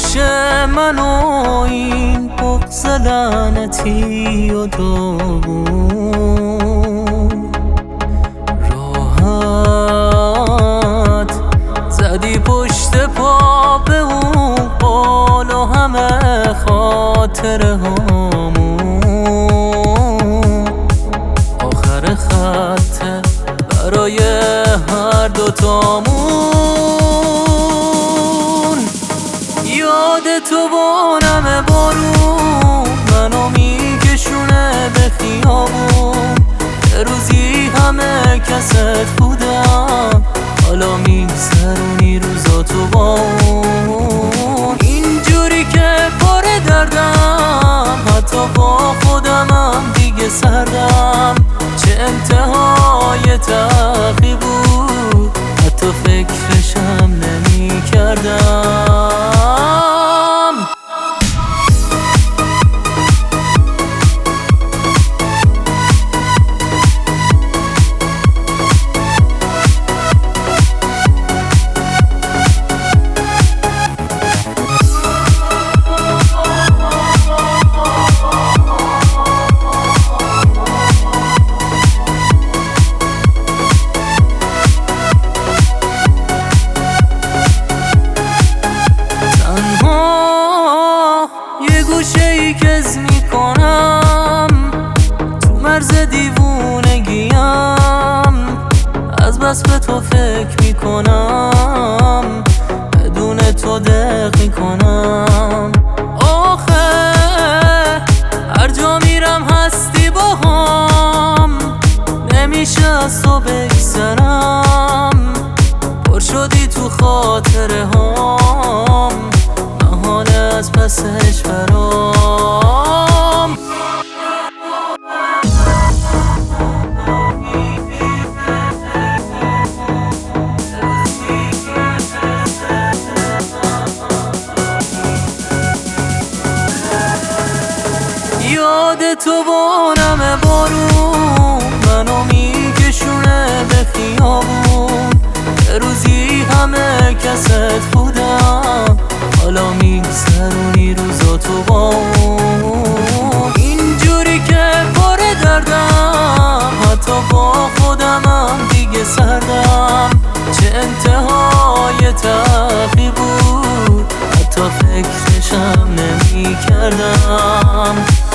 پشت منو این بغض لعنتی و داغون راحت زدی پشت پا به اون قول و همه خاطره هامون آخر خطه برای هر دوتامون. یاد تو با نم بارون منو میکشونه به خیابون، یه روزی همه کست بودم حالا میگذرونی روزاتو با اون. اینجوری که پر دردم حتی با خودمم دیگه سردم، چه انتهای تلخی بود حتی فکرشم نمی کردم. کز میکنم تو مرز دیوونگیم، از بس به تو فکر میکنم بدون تو دق میکنم. آخه هر جا میرم هستی با هم، نمیشه از تو بگذرم، پر شدی تو خاطره هام، محاله از پسش برام. یاد تو با نم بارون منو میکشونه به خیابون، یه روزی همه کست بودم حالا میگذرونی روزاتو با اون. اینجوری که پر دردم حتی با خودمم دیگه سردم، چه انتهای تلخی بود حتی فکرشم نمی کردم.